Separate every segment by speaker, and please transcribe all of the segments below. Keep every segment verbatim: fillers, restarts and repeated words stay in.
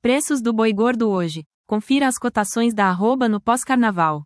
Speaker 1: Preços do boi gordo hoje. Confira as cotações da arroba no pós-carnaval.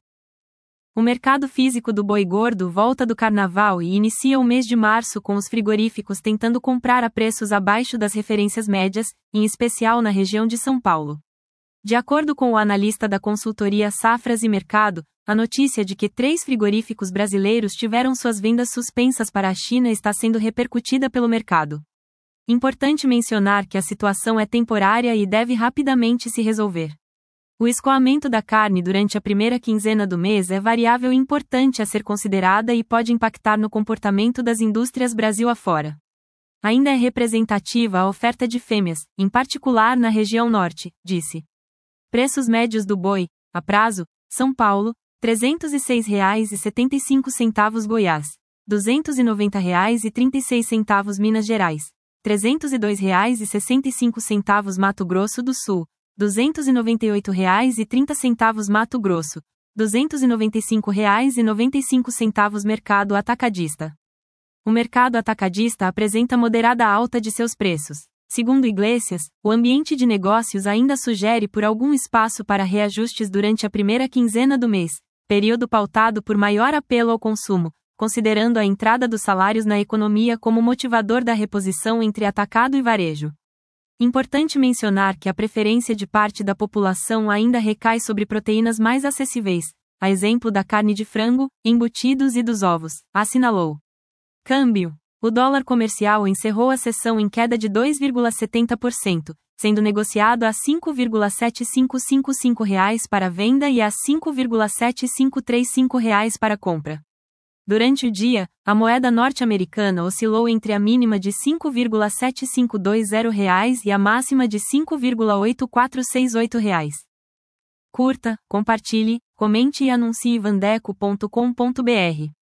Speaker 1: O mercado físico do boi gordo volta do carnaval e inicia o mês de março com os frigoríficos tentando comprar a preços abaixo das referências médias, em especial na região de São Paulo. De acordo com o analista da consultoria Safras e Mercado, a notícia de que três frigoríficos brasileiros tiveram suas vendas suspensas para a China está sendo repercutida pelo mercado. Importante mencionar que a situação é temporária e deve rapidamente se resolver. O escoamento da carne durante a primeira quinzena do mês é variável importante a ser considerada e pode impactar no comportamento das indústrias Brasil afora. Ainda é representativa a oferta de fêmeas, em particular na região norte, disse. Preços médios do boi, a prazo, São Paulo, trezentos e seis reais e setenta e cinco centavos Goiás, duzentos e noventa reais e trinta e seis centavos Minas Gerais, trezentos e dois reais e sessenta e cinco centavos Mato Grosso do Sul, duzentos e noventa e oito reais e trinta centavos Mato Grosso, duzentos e noventa e cinco reais e noventa e cinco centavos Mercado Atacadista. O mercado atacadista apresenta moderada alta de seus preços. Segundo Iglesias, o ambiente de negócios ainda sugere por algum espaço para reajustes durante a primeira quinzena do mês, período pautado por maior apelo ao consumo, considerando a entrada dos salários na economia como motivador da reposição entre atacado e varejo. Importante mencionar que a preferência de parte da população ainda recai sobre proteínas mais acessíveis, a exemplo da carne de frango, embutidos e dos ovos, assinalou. Câmbio. O dólar comercial encerrou a sessão em queda de dois vírgula setenta por cento, sendo negociado a cinco vírgula sete cinco cinco cinco reais para venda e a cinco vírgula sete cinco três cinco reais para compra. Durante o dia, a moeda norte-americana oscilou entre a mínima de cinco vírgula sete cinco dois zero reais e a máxima de cinco vírgula oito quatro seis oito reais. Curta, compartilhe, comente e anuncie vandeco ponto com ponto br.